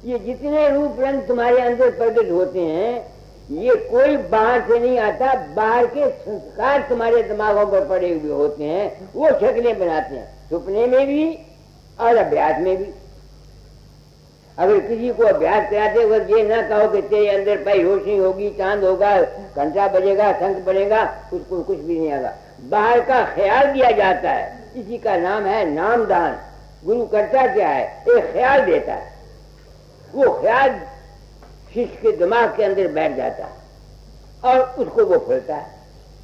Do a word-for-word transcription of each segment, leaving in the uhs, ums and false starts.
ये जितने रूप रंग तुम्हारे अंदर प्रकट होते हैं ये कोई बाहर से नहीं आता, बाहर के संस्कार तुम्हारे दिमागों पर पड़े हुए होते हैं, वो शक्लें बनाते हैं, सपने में भी और अभ्यास में भी। अगर किसी को अभ्यास कराते वक्त ये ना कहो कि तेरे अंदर भाई रोशनी होगी, चांद होगा, घंटा बजेगा, शंख बनेगा, उसको कुछ भी नहीं आएगा। बाहर का ख्याल दिया जाता है, इसी का नाम है नामदान। गुरु करता क्या है, एक ख्याल देता है, वो ख्याल शिष्य के दिमाग के अंदर बैठ जाता है और उसको वो फैलता है।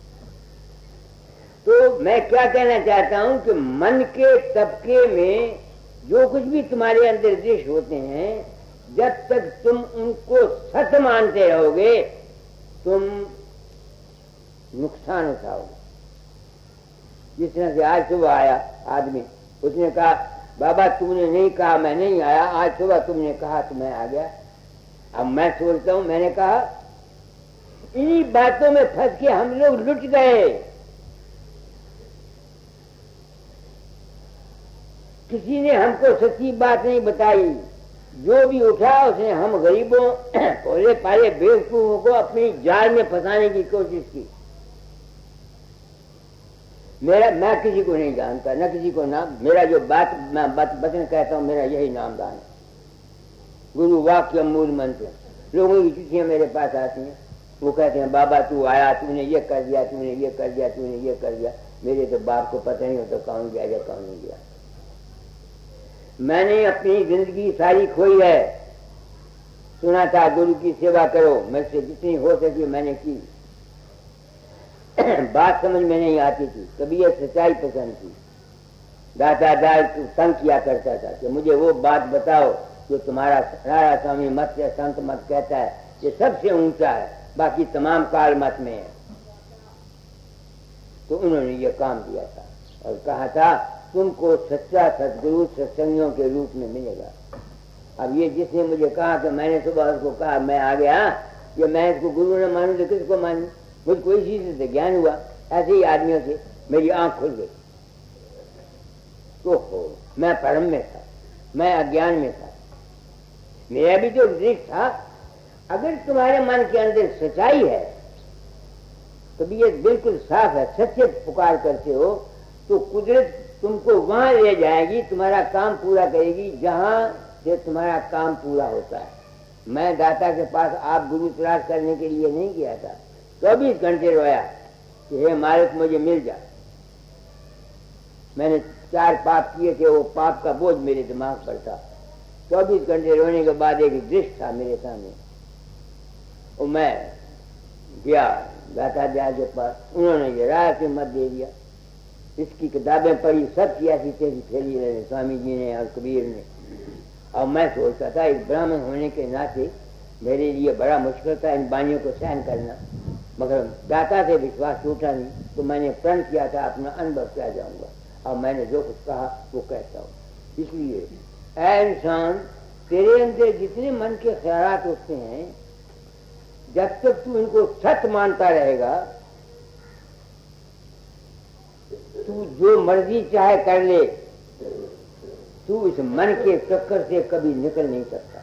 तो मैं क्या कहना चाहता हूं कि मन के तबके में जो कुछ भी तुम्हारे अंदर दृश्य होते हैं, जब तक तुम उनको सत्य मानते रहोगे तुम नुकसान उठाओगे। जिस तरह से आज सुबह आया आदमी, उसने कहा बाबा तुमने नहीं कहा मैं नहीं आया, आज सुबह तुमने कहा तो मैं आ गया। अब मैं सोचता हूं, मैंने कहा इन्हीं बातों में फंस के हम लोग लुट गए। किसी ने हमको सच्ची बात नहीं बताई, जो भी उठा उसने हम गरीबों भोले पाले बेवकूफों को अपनी जाल में फंसाने की कोशिश की। मेरा मैं किसी को नहीं जानता, न किसी को नाम, मेरा जो बात मैं बात वचन कहता हूं मेरा यही नामदान है, गुरु वाक्य मूल मंत्र। लोगों की चिट्ठियां मेरे पास आती हैं, वो कहते हैं बाबा तू आया, तूने ये कर दिया, तूने ये कर दिया, तूने ये कर दिया। मेरे तो बाप को पता नहीं होता कौन गया या कौन नहीं गया। मैंने अपनी जिंदगी सारी खोई है। सुना था गुरु की सेवा करो, मैं से जितनी हो सकी मैंने की। बात समझ में नहीं आती थी, कभी ये सच्चाई पसंद थी। दाता दाल तंग किया करता था कि मुझे वो बात बताओ जो तुम्हारा सारा स्वामी मत या संत मत कहता है, ये सबसे ऊंचा है, बाकी तमाम काल मत में है। तो उन्होंने ये काम दिया था और कहा था तुमको सच्चा सदगुरु सत्संगियों के रूप में मिलेगा। अब ये जिसने मुझे कहा कि मैंने सुबह उसको कहा मैं आ गया, ये मैं इसको गुरु न मानूं तो किसको मानूं? मुझको इसी से ज्ञान हुआ, ऐसे ही आदमियों से मेरी आंख खुल गई। तो हो मैं परम में था, मैं अज्ञान में था, मेरा भी जो दृष्टि था। अगर तुम्हारे मन के अंदर सच्चाई है तो भी ये बिल्कुल साफ है, सच्चे पुकार करते हो तो कुदरत तुमको वहां ले जाएगी, तुम्हारा काम पूरा करेगी जहां से तुम्हारा काम पूरा होता है। मैं दाता के पास आप गुरु तलाश करने के लिए नहीं गया था, चौबीस तो घंटे रोया कि हे मालिक मुझे मिल जा। मैंने चार पाप किए थे, वो पाप का बोझ मेरे दिमाग पर था। चौबीस घंटे रोने के बाद एक दृश्य था मेरे सामने, और मैं गया दाता दयाल के पास। उन्होंने ये राय से मत दे दिया, इसकी किताबें पढ़ी, सब की ऐसी तेजी फैली रहे स्वामी जी ने और कबीर ने। और मैं सोचता था एक ब्राह्मण होने के नाते मेरे लिए बड़ा मुश्किल था इन बानियों को सहन करना, मगर दाता से विश्वास टूटा नहीं। तो मैंने प्रण किया था अपना अनुभव क्या जाऊंगा, और मैंने जो कुछ कहा वो कहता हूँ। इसलिए ऐ इंसान, तेरे अंदर जितने मन के ख्यालात उठते हैं, जब तक तू इनको सत्य मानता रहेगा, तू जो मर्जी चाहे कर ले, तू इस मन के चक्कर से कभी निकल नहीं सकता।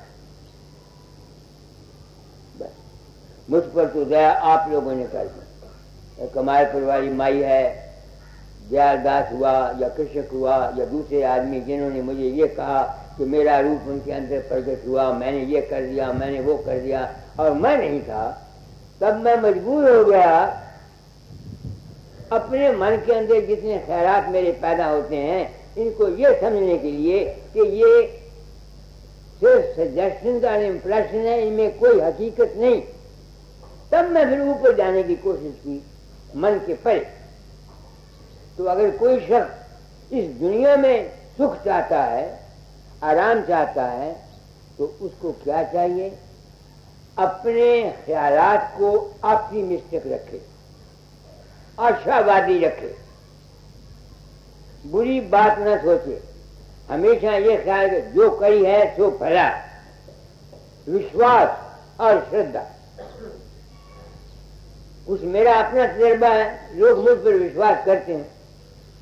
बस मुझ पर तो दया आप लोगों ने कर दी। कमाल परिवारी माई है, दयालदास हुआ या कृषक हुआ या दूसरे आदमी जिन्होंने मुझे ये कहा कि मेरा रूप उनके अंदर प्रकट हुआ, मैंने ये कर दिया, मैंने वो कर दिया, और मैं नहीं था। तब मैं मजबूर हो गया अपने मन के अंदर जितने ख्यालात मेरे पैदा होते हैं इनको ये समझने के लिए कि ये सिर्फ सजेशन का इम्प्रेशन है, इनमें कोई हकीकत नहीं। तब मैं फिर ऊपर जाने की कोशिश की मन के परे। तो अगर कोई शख्स इस दुनिया में सुख चाहता है, आराम चाहता है, तो उसको क्या चाहिए? अपने ख्यालात को ऑप्टिमिस्टिक रखे, आशावादी रखे, बुरी बात न सोचे। हमेशा ये ख्याल कि जो करी है सो भला, विश्वास और श्रद्धा। कुछ मेरा अपना तजर्बा है, लोग मुझ पर विश्वास करते हैं,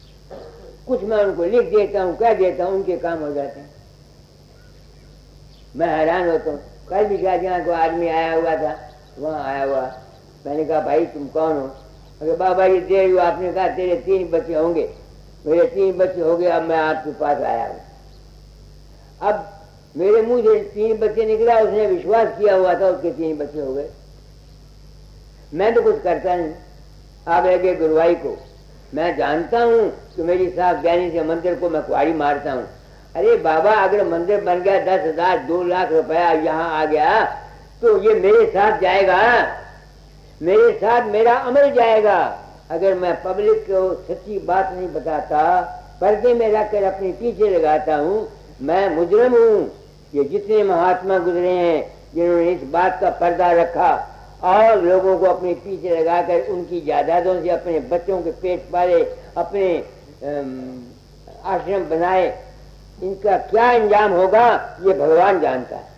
कुछ मैं उनको लिख देता हूँ, कह देता हूँ, उनके काम हो जाते हैं। मैं हैरान होता हूँ। कल भी क्या जहाँ को आदमी आया हुआ था, वहाँ आया हुआ, मैंने कहा भाई तुम कौन हो? अरे बाबा ये देर हुआ, आपने कहा तेरे तीन बच्चे होंगे। मेरे तीन बच्चे हो गए, अब मैं आपके पास आया हूँ। अब मेरे मुंह से तीन बच्चे निकला, उसने विश्वास किया हुआ था उसके तीन बच्चे हो गए। मैं तो कुछ करता नहीं। आप लगे गुरुवाई को, मैं जानता हूँ कि मेरी साहब ज्ञानी से मंदिर को मैं कुआरी मारता हूँ। अरे बाबा अगर मंदिर बन गया, दस हजार दो लाख रुपया यहाँ आ गया, तो ये मेरे साथ जाएगा, मेरे साथ मेरा अमल जाएगा। अगर मैं पब्लिक को सच्ची बात नहीं बताता, पर्दे में रखकर अपने पीछे लगाता हूँ, मैं मुजरम हूँ। ये जितने महात्मा गुजरे हैं जिन्होंने इस बात का पर्दा रखा और लोगों को अपने पीछे लगाकर उनकी जायदादों से अपने बच्चों के पेट पाले, अपने आश्रम बनाए, इनका क्या अंजाम होगा ये भगवान जानता है।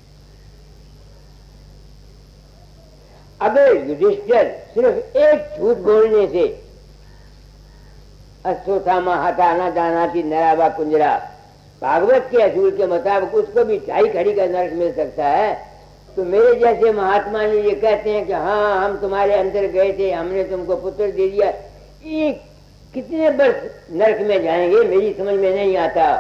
अगर युधिष्ठिर सिर्फ एक झूठ बोलने से अश्वत्थामा हटाना जाना थी नरावा कुंजरा, भागवत के असूल के मुताबिक उसको भी ढाई खड़ी का नरक मिल सकता है, तो मेरे जैसे महात्मा ने ये कहते हैं कि हाँ हम तुम्हारे अंदर गए थे, हमने तुमको पुत्र दे दिया, ये कितने वर्ष नरक में जाएंगे मेरी समझ में नहीं आता।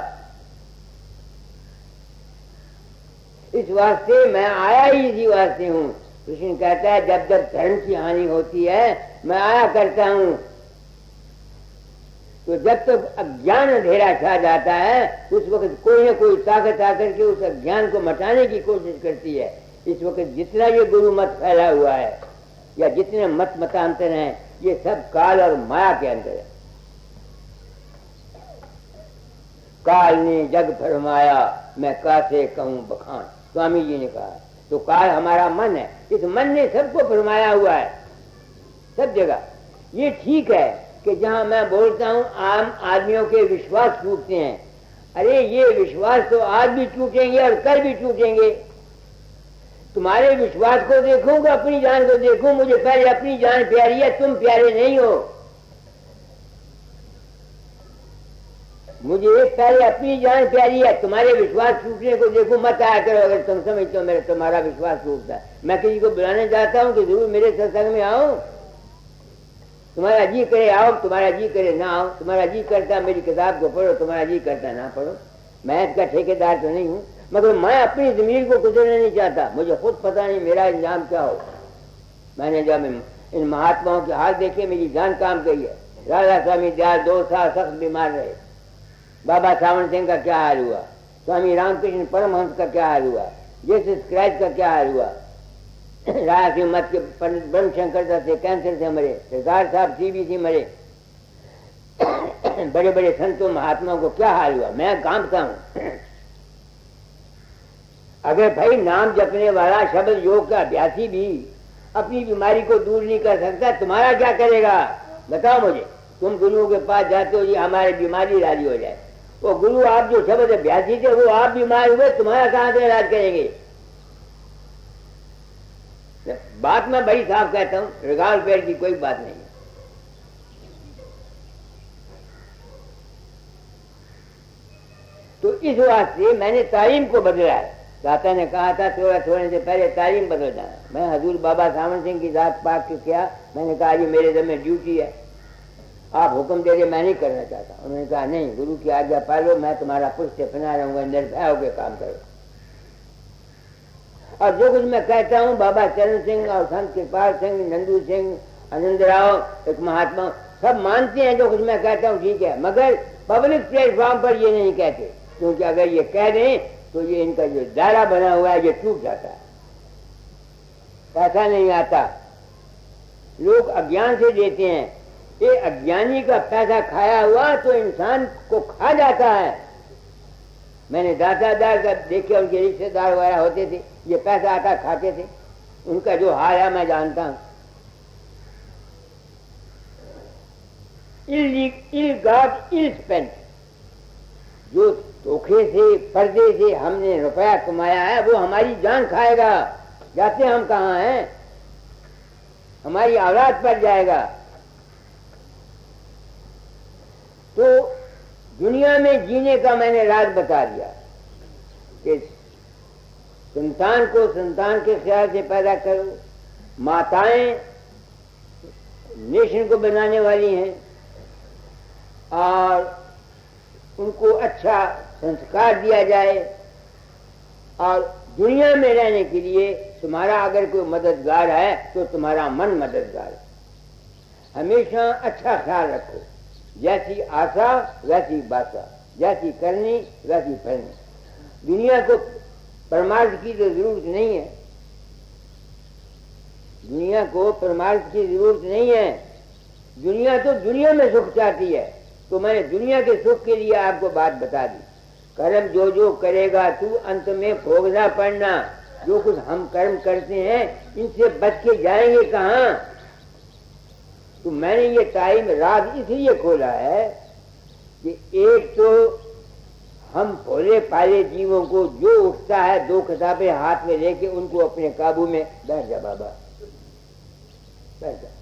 इस वास्ते मैं आया ही इसी वास्ते हूँ। कृष्ण कहता है जब जब धर्म की हानि होती है मैं आया करता हूँ, तो जब तक अज्ञान अंधेरा छा जाता है उस वक्त कोई न कोई ताकत आकर के उस अज्ञान को मिटाने की कोशिश करती है। इस वक्त जितना ये गुरु मत फैला हुआ है या जितने मत मतांतर हैं, ये सब काल और माया के अंदर है। काल ने जग फरमाया मैं कासे कहूं बखान, स्वामी जी ने कहा। तो काल हमारा मन है, इस मन ने सबको फरमाया हुआ है सब जगह। ये ठीक है कि जहां मैं बोलता हूं आम आदमियों के विश्वास टूटते हैं, अरे ये विश्वास तो आज भी टूटेंगे और कल भी टूटेंगे। तुम्हारे विश्वास को देखूं कि अपनी जान को देखूं? मुझे पहले अपनी जान प्यारी है, तुम प्यारे नहीं हो। मुझे पहले अपनी जान प्यारी है, तुम्हारे विश्वास टूटने को देखो मत आया करो। अगर तुम समझते हो मेरे तुम्हारा विश्वास टूटता है, मैं किसी को बुलाने जाता हूँ कि जरूर मेरे सत्संग में आओ, तुम्हारा जी करे आओ, तुम्हारा जी करे ना आओ। तुम्हारा जी करता मेरी किताब को पढ़ो, तुम्हारा जी करता ना पढ़ो। मैं इसका ठेकेदार तो नहीं हूँ, मगर मैं अपनी जमीन को गुजरना नहीं चाहता। मुझे खुद पता नहीं मेरा इंजाम क्या हो। मैंने जब इन महात्माओं के हाल देखे मेरी जान काम गई है। राधा स्वामी दयाल दो साल सख्त बीमार रहे, बाबा सावन सिंह का क्या हाल हुआ, स्वामी रामकृष्ण परमहंस का क्या हाल हुआ, जीसस क्राइस्ट का क्या हाल हुआ, राजा सिंह मत के पंडित ब्रह्म शंकर दत्त से कैंसर से मरे, सरदार साहब टीबी से मरे, बड़े बड़े संतों महात्माओं को क्या हाल हुआ। मैं कांपता हूं। अगर भाई नाम जपने वाला शब्द योग का अभ्यासी भी अपनी बीमारी को दूर नहीं कर सकता, तुम्हारा क्या करेगा बताओ मुझे। तुम गुरुओं के पास जाते हो, जी हमारी बीमारी राजी हो जाए। वो गुरु आप जो शब्द अभ्यासी थे वो आप बीमार हुए, तुम्हारा कहां से इलाज करेंगे। बात मैं बड़ी साफ कहता हूं, रिगाल पैर की कोई बात नहीं है। तो इस वास्ते मैंने तालीम को बदला है। दाता ने कहा था थोड़ा थोड़े से पहले तालीम बदल जाना। मैं हजूर बाबा सावन सिंह की जात पाक के किया, मैंने कहा ये मेरे दम में ड्यूटी है, आप हुक्म दे दे, मैं नहीं करना चाहता। उन्होंने कहा नहीं, गुरु की आज्ञा पालो, मैं तुम्हारा पुष्ट बना रहूंगा, निर्भय होकर काम करो। और जो कुछ मैं कहता हूँ बाबा चरण सिंह और संत कृपाल सिंह, नंदू सिंह, आनंद राव, एक महात्मा, सब मानते हैं जो कुछ मैं कहता हूँ ठीक है, मगर पब्लिक प्लेटफॉर्म पर ये नहीं कहते, क्योंकि अगर ये कह दें तो ये इनका जो दायरा बना हुआ है ये टूट जाता है, पैसा नहीं आता। लोग अज्ञान से देते हैं, ये अज्ञानी का पैसा खाया हुआ तो इंसान को खा जाता है। मैंने दातादार का देखे, उनके रिश्तेदार वगैरह होते थे, ये पैसा आता खाते थे, उनका जो हाल है मैं जानता हूं। इल गॉट इल स्पेंट, जो धोखे से पर्दे से हमने रुपया कमाया है वो हमारी जान खाएगा। जाते हम कहाँ हैं, हमारी औलाद पर जाएगा। तो दुनिया में जीने का मैंने राज बता दिया कि संतान को संतान के ख्याल से पैदा करो। माताएं नेशन को बनाने वाली हैं और उनको अच्छा संस्कार दिया जाए। और दुनिया में रहने के लिए तुम्हारा अगर कोई मददगार है तो तुम्हारा मन मददगार है। हमेशा अच्छा ख्याल रखो, जैसी आशा वैसी बाशा, जैसी करनी वैसी फलनी। दुनिया को परमार्थ की तो जरूरत नहीं है, दुनिया को परमार्थ की जरूरत नहीं है। दुनिया तो दुनिया में सुख चाहती है। तो मैंने दुनिया के सुख के लिए आपको बात बता दी। कर्म जो जो करेगा तू अंत में भोगना पड़ना। जो कुछ हम कर्म करते हैं इनसे बच के जाएंगे कहाँ। तो मैंने ये टाइम रात इसलिए खोला है कि एक तो हम भोले पाले जीवों को जो उठता है दो किताबें हाथ में लेके उनको अपने काबू में बैठ जा बाबा, बैठ जा,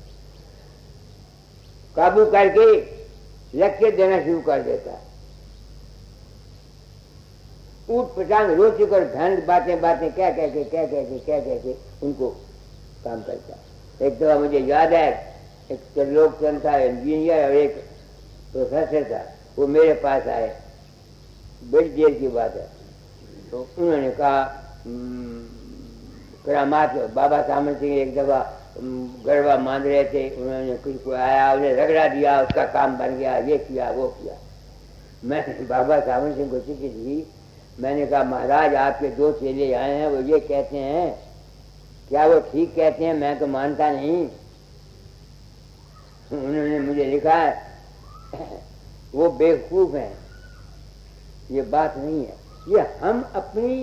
काबू करके लक्ष्य देना शुरू कर देता है। ऊट पटांग रोज कर भैंस बातें बातें क्या कह के क्या कह के क्या कह के उनको काम करता है। एक दफा मुझे याद है, एक त्रिलोक चंद था इंजीनियर और एक प्रोफेसर था, वो मेरे पास आए, बड़ी देर की बात है। तो उन्होंने कहा करामात बाबा सामन सिंह एक दफा गरबा मान रहे थे, उन्होंने कुछ को आया, उन्हें रगड़ा दिया, उसका काम बन गया, ये किया वो किया। मैंने बाबा सामन सिंह को चिट्ठी दी, मैंने कहा महाराज आपके दो चेले आए हैं, वो ये कहते हैं, क्या वो ठीक कहते हैं? मैं तो मानता नहीं। उन्होंने मुझे लिखा है वो बेवकूफ हैं, ये बात नहीं है। ये हम अपनी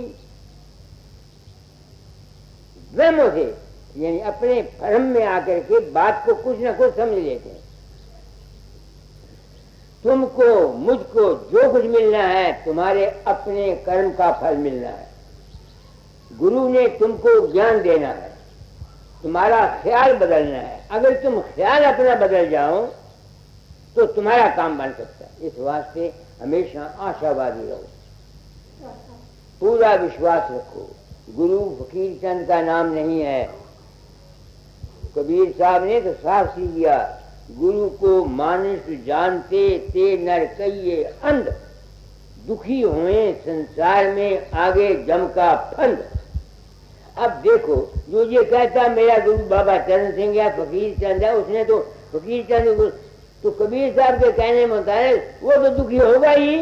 वहमों से यानी अपने भ्रम में आकर के बात को कुछ ना कुछ समझ लेते हैं। तुमको मुझको जो कुछ मिलना है तुम्हारे अपने कर्म का फल मिलना है। गुरु ने तुमको ज्ञान देना है, तुम्हारा ख्याल बदलना है। अगर तुम ख्याल अपना बदल जाओ तो तुम्हारा काम बन सकता है। इस वास्ते हमेशा आशावादी रहो, पूरा विश्वास रखो। गुरु फकीर चंद का नाम नहीं है। कबीर साहब ने तो साफ सी दिया, गुरु को मानुष जानते ते नर कहिए अंध, दुखी हुए संसार में आगे जम का फंद। अब देखो, जो ये कहता मेरा गुरु बाबा चरण सिंह या फकीर चंद है, उसने तो फकीर चंद तो कबीर साहब के कहने मुताबिक वो तो दुखी होगा ही।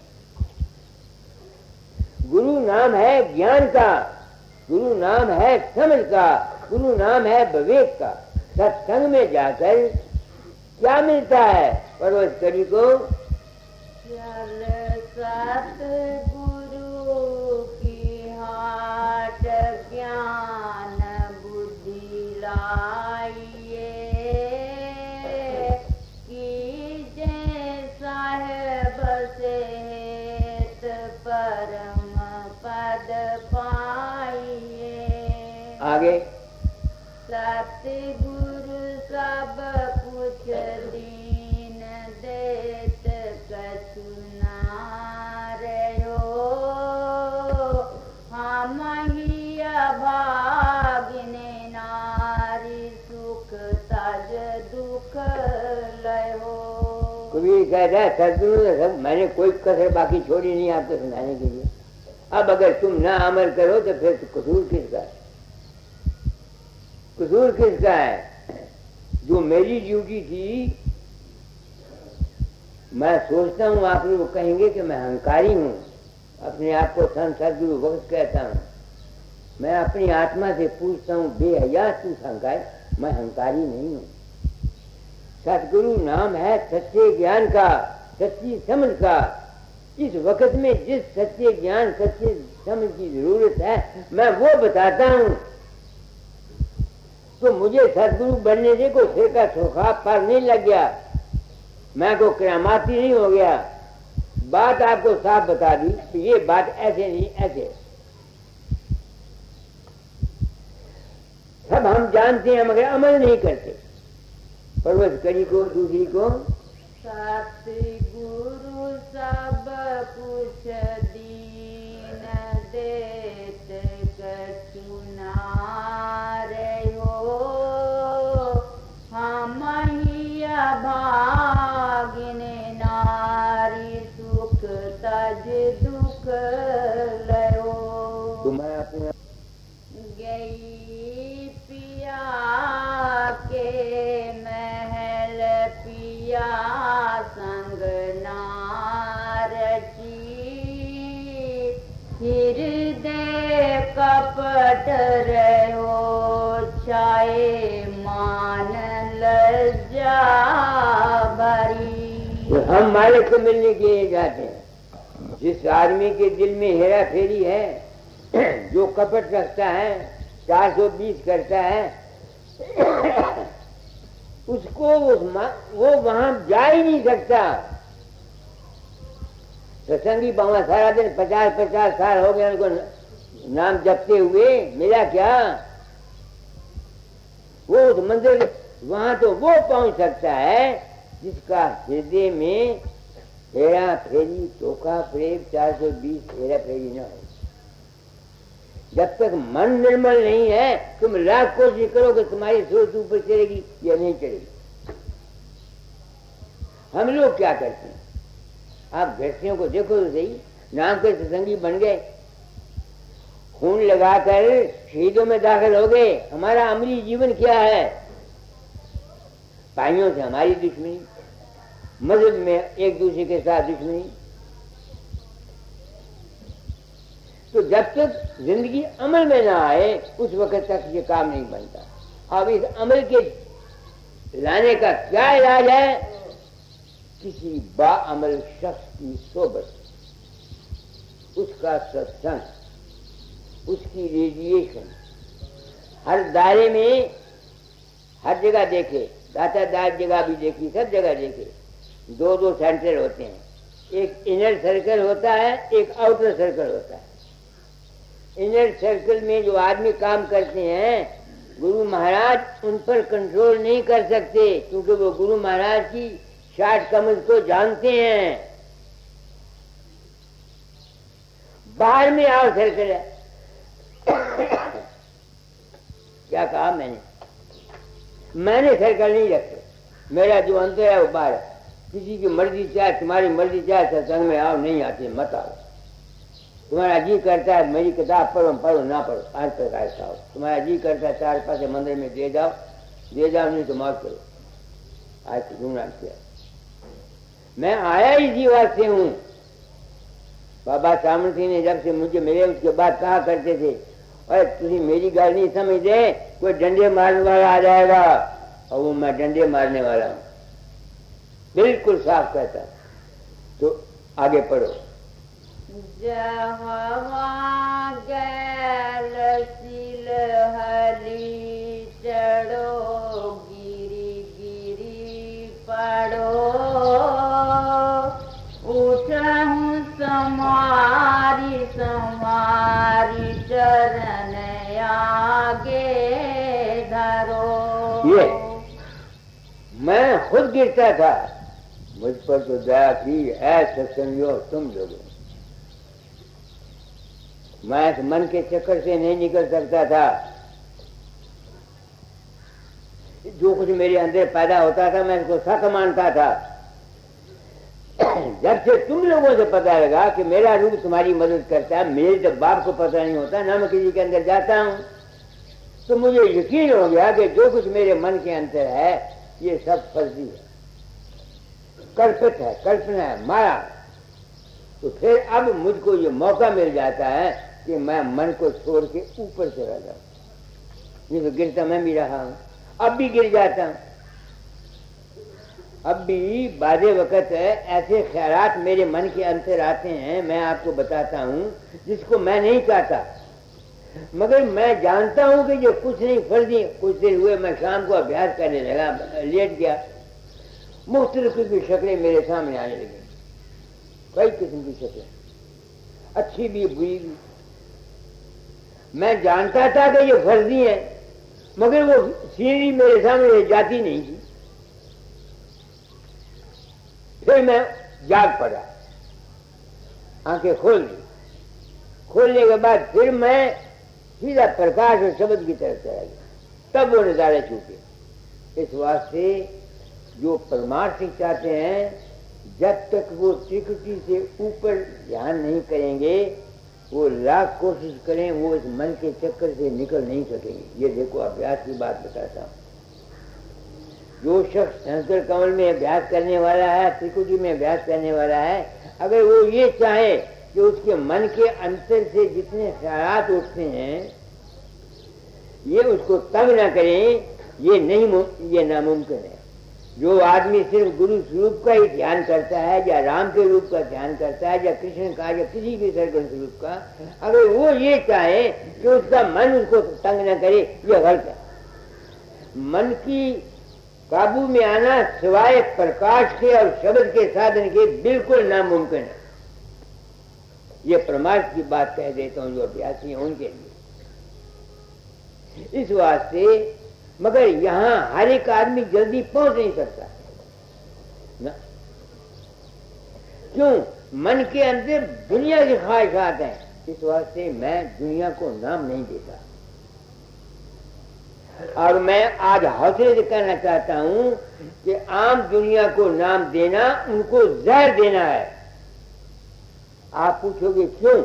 गुरु नाम है ज्ञान का, गुरु नाम है समझ का, गुरु नाम है विवेक का। सत्संग में जाकर क्या मिलता है परवश करी को? सतगुरु की हाट ज्ञान बुद्धि लाइए, कीजे साहेब से परम पद पाइए। आगे सतगुरु सब कुछ दीन देत कछु ना रहो, हम ही अभागिने नारी सुख तज दुख लयो। कबीर कहता है सदगुरु ने सब मैंने कोई कसर बाकी छोड़ी नहीं आपको सुनाने के लिए। अब अगर तुम ना अमल करो तो फिर तो कसूर किसका है? कसूर किसका है? जो मेरी ड्यूटी थी, मैं सोचता हूँ आप लोग कहेंगे कि मैं अहंकारी हूँ, अपने आप को संत सदगुरु वक्त कहता हूँ। मैं अपनी आत्मा से पूछता हूँ बेहया तू अहंकार? मैं अहंकारी नहीं हूँ। सतगुरु नाम है सच्चे ज्ञान का, सच्ची समझ का। इस वक्त में जिस सच्चे ज्ञान सच्चे समझ की जरूरत है मैं वो बताता हूँ। तो मुझे सदगुरु बनने से कोई सिर का सोखा पर नहीं लग गया, मैं को करामाती नहीं हो गया। बात आपको साफ बता दी कि ये बात ऐसे नहीं ऐसे। सब हम जानते हैं मगर अमल नहीं करते। पर्वत करी को दूसरी को सतगुरु सब कुछ दीन देत मैं अपने गई पिया के महल पिया संग नारची हृदय कपट रहो छाए मान लज्जा भरी। तो हम मालिक से मिलने के लिए जाते हैं। जिस आदमी के दिल में हेरा फेरी है, जो कपट रखता है, चार सौ बीस करता है, उसको उस वो वहां जा ही नहीं सकता। सत्संगी वहां सारा दिन पचास पचास साल हो गए उनको नाम जपते हुए, मिला क्या? वो उस मंदिर वहां तो वो पहुंच सकता है जिसका हृदय में हेरा फेरी, धोखा, प्रेम, चार सौ बीस हेरा फेरी न हो। जब तक मन निर्मल नहीं है, तुम लाख कोशिश करो कि तुम्हारी सोच ऊपर चलेगी या नहीं चलेगी। हम लोग क्या करते हैं? आप व्यक्तियों को देखो तो सही, नाम के सत्संगी बन गए, खून लगाकर शहीदों में दाखिल हो गए। हमारा अमली जीवन क्या है? भाइयों से हमारी दुश्मनी, मस्जिद में एक दूसरे के साथ दुश्मनी। तो जब तक जिंदगी अमल में ना आए, उस वक्त तक ये काम नहीं बनता। अब इस अमल के लाने का क्या इलाज है? किसी बाअमल शख्स की सोबत, उसका सत्संग, उसकी रेडिएशन हर दायरे में, हर जगह देखे, दाता दार जगह भी देखी, सब जगह देखे। दो दो सेंटर होते हैं, एक इनर सर्कल होता है, एक आउटर सर्कल होता है। इनर सर्कल में जो आदमी काम करते हैं, गुरु महाराज उन पर कंट्रोल नहीं कर सकते, क्योंकि वो गुरु महाराज की शार्ट कमज को जानते हैं। बाहर में आओ सर्कल है। क्या कहा मैंने? मैंने सर्कल नहीं रखे, मेरा जो अंतर है वो बाहर है। किसी की मर्जी चाहे, तुम्हारी मर्जी चाहे सत्संग में आओ, नहीं आते मत आओ। तुम्हारा जी करता है मेरी किताब पढ़ो, पढ़ो ना पढ़ो, आज प्रकार खाओ। तुम्हारा जी करता है चार पासे मंदिर में दे जाओ, दे जाओ, नहीं तो मौत करो। आज तो ढूंढना किया, मैं आया इसी बात से हूँ। बाबा सामंती ने जब से मुझे मिले उसके बाद कहा करते थे, अरे तुझे मेरी गाल नहीं समझते, कोई डंडे मारने वाला आ जाएगा, और वो मैं डंडे मारने वाला हूँ, बिल्कुल साफ कहता। तो आगे पढ़ो। जहाँ गैल सिल हली चढ़ो, गिरी गिरी पड़ो, उठहूँ समारी समारी चरण आगे धरो। ये मैं खुद गिरता था, मुझ पर तो दया की ऐसे सत्संगियों तुम लोगों। मैं इस मन के चक्कर से नहीं निकल सकता था। जो कुछ मेरे अंदर पैदा होता था मैं इसको सच मानता था। जब से तुम लोगों से पता लगा कि मेरा रूप तुम्हारी मदद करता है, मेरे तो बाप को पता नहीं होता ना, मैं किसी के अंदर जाता हूं, तो मुझे यकीन हो गया कि जो कुछ मेरे मन के अंदर है ये सब फर्जी है, कल्पित है, कल्पना है, माया। तो फिर अब मुझको ये मौका मिल जाता है कि मैं मन को छोड़ के ऊपर चला जाऊं। ये तो गिरता मैं भी रहा हूं, अब भी गिर जाता हूं। अब भी बादे वक्त है ऐसे ख्यालात मेरे मन के अंदर आते हैं, मैं आपको बताता हूं, जिसको मैं नहीं चाहता, मगर मैं जानता हूं कि ये कुछ नहीं फर्जी। कुछ देर हुए मैं शाम को अभ्यास करने लगा, लेट गया, मुख्तलिफ की शक्लें मेरे सामने आने लगी, कई किस्म की शक्लें, अच्छी भी बुरी भी। मैं जानता था कि ये फर्जी है, मगर वो सीढ़ी मेरे सामने जाती नहीं थी। फिर मैं जाग पड़ा, आंखें खोल दी। खोलने के बाद फिर मैं सीधा प्रकाश और शब्द की तरफ चला गया, तब वो नजारे छूटे। इस वास्ते जो परमार्थी चाहते हैं, जब तक वो त्रिकुटी से ऊपर ध्यान नहीं करेंगे, वो लाख कोशिश करें वो इस मन के चक्कर से निकल नहीं सकेंगे। ये देखो अभ्यास की बात बताता हूँ। जो शख्स शंकर कमल में अभ्यास करने वाला है, त्रिकुटी में अभ्यास करने वाला है, अगर वो ये चाहे कि उसके मन के अंतर से जितने ख्यालात उठते हैं ये उसको तंग न करें, ये नहीं, ये नामुमकिन है। जो आदमी सिर्फ गुरु स्वरूप का ही ध्यान करता है या राम के रूप का ध्यान करता है या कृष्ण का या किसी भी सरगुण स्वरूप का, अगर वो ये चाहे कि उसका मन उसको तंग न करे, ये गलत है। मन की काबू में आना सिवाय प्रकाश के और शब्द के साधन के बिल्कुल नामुमकिन है। ये प्रमाद की बात कह देता हूँ जो अभ्यासी हैं उनके लिए। इस वास्ते मगर यहाँ हर एक आदमी जल्दी पहुंच नहीं सकता ना। क्यों? मन के अंदर दुनिया की ख्वाहिशात हैं। इस वास्ते मैं दुनिया को नाम नहीं देता। और मैं आज हौसले से कहना चाहता हूं कि आम दुनिया को नाम देना उनको जहर देना है। आप पूछोगे क्यों?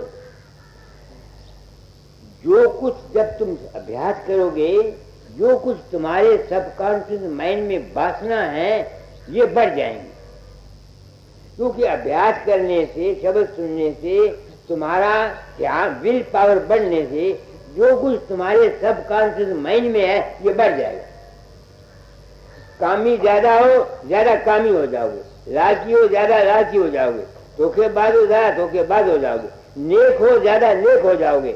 जो कुछ जब तुम अभ्यास करोगे, जो कुछ तुम्हारे सबकॉन्शियस माइंड में वासना है ये बढ़ जाएंगे। क्योंकि अभ्यास करने से, शब्द सुनने से, तुम्हारा ध्यान, विल पावर बढ़ने से जो कुछ तुम्हारे सबकॉन्शियस माइंड में है ये बढ़ जाएगा। कामी ज्यादा हो ज्यादा कामी हो जाओगे, लालची हो ज्यादा लालची हो जाओगे, धोखेबाज हो ज्यादा धोखेबाज हो जाओगे, नेक हो ज्यादा नेक हो जाओगे।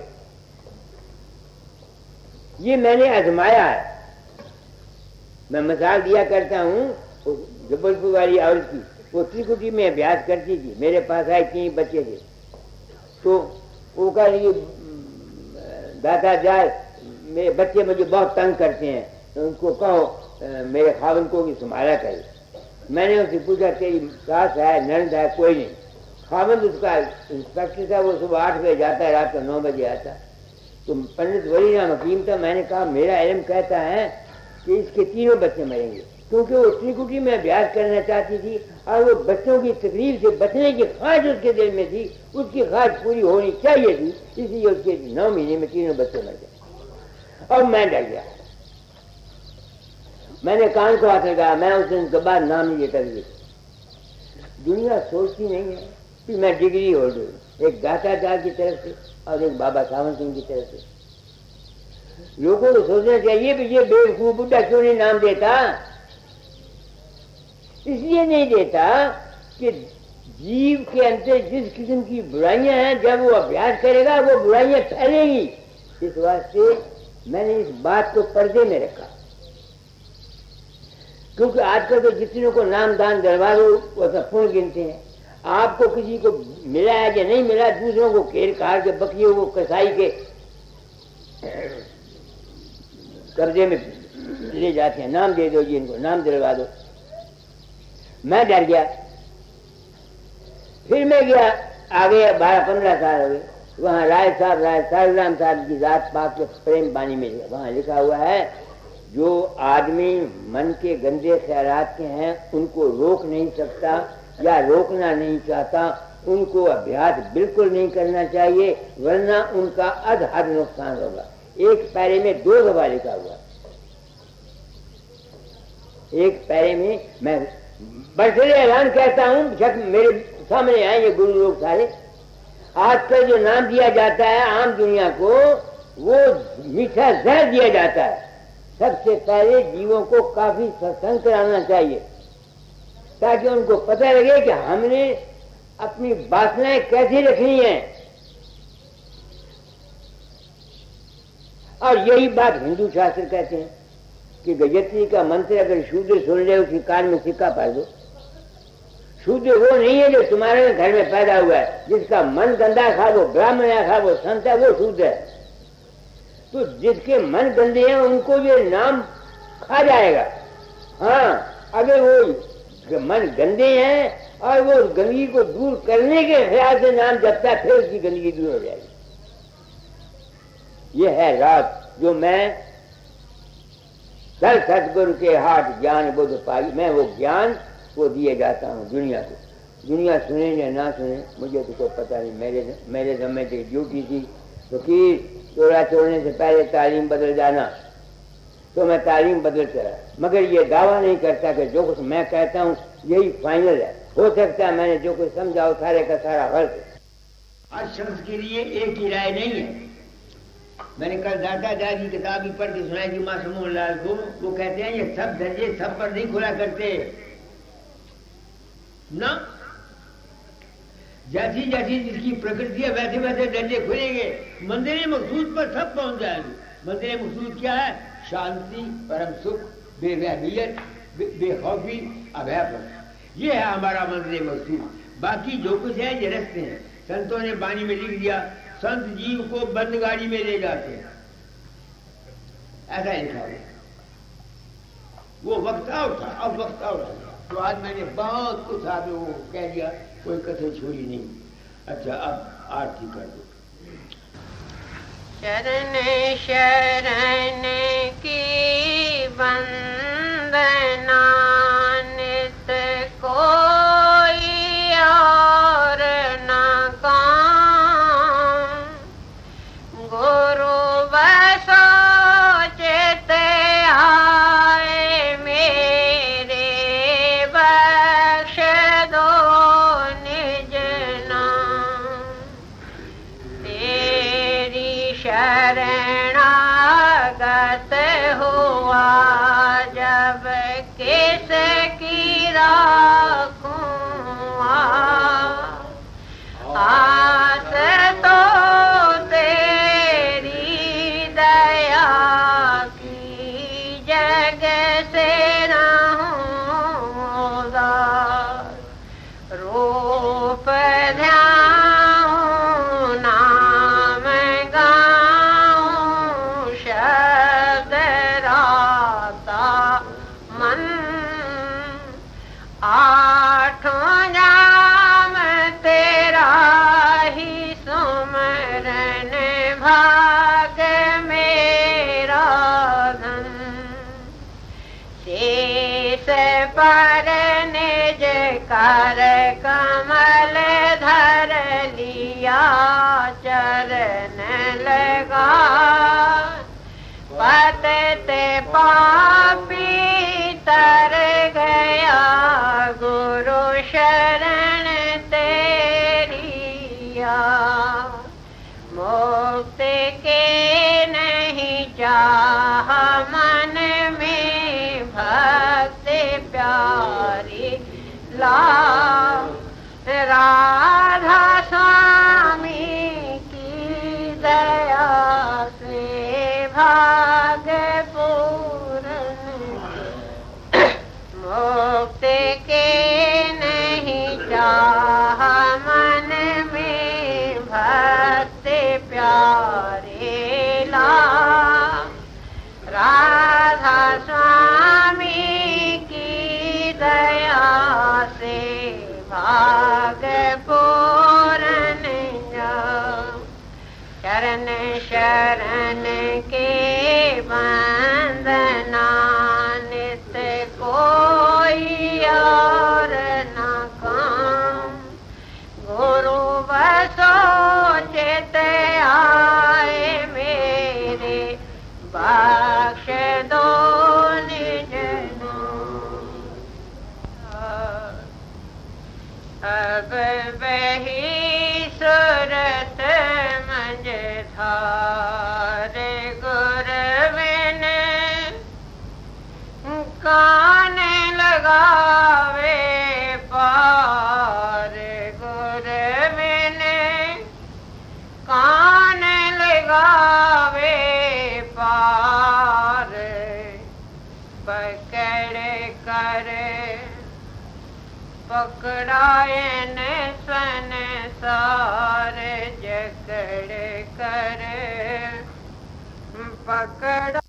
ये मैंने आजमाया है। मैं मिसाल दिया करता हूँ जबलपुर वाली औरत की। वो त्रिकुटी में अभ्यास करती थी, मेरे पास आए तीन बच्चे थे। तो वो कह रही दादा जाए मेरे बच्चे मुझे बहुत तंग करते हैं, तो उनको कहो मेरे खावन को भी संभाला करे। मैंने उससे पूछा तेरी सास है ननद है? कोई नहीं। खावन उसका इंस्पेक्टर था, वो सुबह आठ बजे जाता है, रात को नौ बजे आता। तो पंडित वली नाम हकीम था। मैंने कहा मेरा इल्म कहता है कि इसके तीनों बच्चे मरेंगे, क्योंकि वो त्रिकुटी में अभ्यास करना चाहती थी और वो बच्चों की तकलीफ से बचने की ख्वाहिश उसके दिल में थी। उसकी ख्वाहिश पूरी होनी चाहिए थी, इसलिए उसके नौ महीने में तीनों बच्चे मर गए। और मैं डर गया। मैंने कान को हाथ लगाया। मैं उस दिन के बाद नाम नहीं लेता। दुनिया सोचती नहीं है कि मैं डिग्री होल्डर हूँ, एक दातादार की तरफ से और एक बाबा सावंत सिंह की तरफ से। लोगों को सोचना चाहिए कि ये बेवकूफ बुढ़ा क्यों नहीं नाम देता। इसलिए नहीं देता कि जीव के अंदर जिस किस्म की बुराइयां हैं, जब वो अभ्यास करेगा वो बुराइयां फैलेंगी। इस वास्ते मैंने इस बात को पर्दे में रखा। क्योंकि आजकल तो जितनों को नाम दान दरबार वो पुण्य गिनते हैं। आपको किसी को मिला है या नहीं मिला, दूसरों को घेर काट के बकरियों को कसाई के कब्जे में ले जाते हैं। नाम दे दो जी, इनको नाम दिलवा दो। मैं डर गया। फिर मैं गया आगे, बारह पंद्रह साल हो गए। वहाँ राय साहब राय साहब साहब की जात पाक के प्रेम बानी में वहाँ लिखा हुआ है, जो आदमी मन के गंदे ख्यालात के हैं उनको रोक नहीं सकता या रोकना नहीं चाहता, उनको अभ्यास बिल्कुल नहीं करना चाहिए, वरना उनका अध हद नुकसान होगा। एक पैरे में दो दफा लिखा हुआ। एक पैरे में मैं बरसले ऐलान कहता हूं, जब मेरे सामने आए ये गुरु लोग सारे, आजकल जो नाम दिया जाता है आम दुनिया को, वो मीठा जहर दिया जाता है। सबसे पहले जीवों को काफी सत्संग कराना चाहिए, ताकि उनको पता लगे कि हमने अपनी वासनाएं कैसे रखनी है। और यही बात हिंदू शास्त्र कहते हैं कि गायत्री का मंत्र अगर शूद्र सुन ले उसके कान में सिक्का पार दो। शूद्र वो नहीं है जो तुम्हारे घर में पैदा हुआ है, जिसका मन गंदा खा वो ब्राह्मण है, खा वो संत है, वो शूद्र है। तो जिसके मन गंदे हैं उनको ये नाम खा जाएगा। हाँ, अगर वो मन गंदे हैं और वो गंदगी को दूर करने के ख्याल से नाम जपता है, फिर उसकी गंदगी दूर हो जाएगी। ये है रात जो मैं सर सतगुरु के हाथ ज्ञान बुद्ध पाई, मैं वो ज्ञान वो दिए जाता हूँ दुनिया को। दुनिया सुने या ना सुने मुझे तो कोई पता नहीं। मेरे मेरे समय की ड्यूटी थी तो कि चोरा छोड़ने से पहले तालीम बदल जाना, तो मैं तालीम बदल चला। मगर ये दावा नहीं करता कि जो कुछ मैं कहता हूँ यही फाइनल है। हो सकता है मैंने जो कुछ समझा सारे का सारा गलत है। हर शख्स के लिए एक ही राय नहीं है। मैंने कल दादा दादा की किताब ही पढ़ के सुनाई थी मासूम लाल को। वो कहते हैं ये सब दर्जे सब पर नहीं खुला करते ना, जैसी जैसी जिसकी प्रकृति है वैसे वैसे दर्जे खुलेंगे। मंदिर मकसूद पर सब पहुंच जाएंगे। मंदिर मकसूद क्या है? शांति, परम सुख, बेवहमियत, बे, बेखौफी, अभय। ये है हमारा मंदिर मकसूद। बाकी जो कुछ है ये रस्ते हैं। संतों ने बानी में लिख दिया संत जीव को बंद गाड़ी में ले जाते हैं, ऐसा लिखा है। वो वक्त आउट था, अब वक्त आउट है। तो आज मैंने बहुत कुछ आप वो कह दिया, कोई कसर छोड़ी नहीं। अच्छा अब आरती कर दो। शरण शरण की वंदना नित कोई और न काम, गुरु बसो चित आए मेरे, बख्श दो निज नाम। तेरी शरणागत हुआ जब किस की राखूं आस, तो तेरी दया की जग से रहूं उदास। रूप ध्याऊं नाम गाऊं, शब्द राता मन, आठों जाम तेरा ही सुमरन, भाग मेरा धन। शेष पर निज कर कमल धर लिया, चरण लगा पतते पापी तर गया, गुरु शरण तेरिया। मुक्ति के नहीं चाह मन में, भक्ति प्यारी ला। राधा स्वामी की दया से भाग पूर्ण, मुक्ति के नहीं चाह मन में, भक्ति प्यारे ला। राधा स्वामी की दया से भाग पूर्ण, शरण शरण के वंदना नित कोई और न काम, गुरु बसो चित आए मेरे, बख्श दो निज नाम। अब वही सुरत मझधार, गुर बिन कान लगावे पार, गुर बिन कान लगावे पार। पकड़ कर पकड़ायन सन सार, जकड़ कर पकड़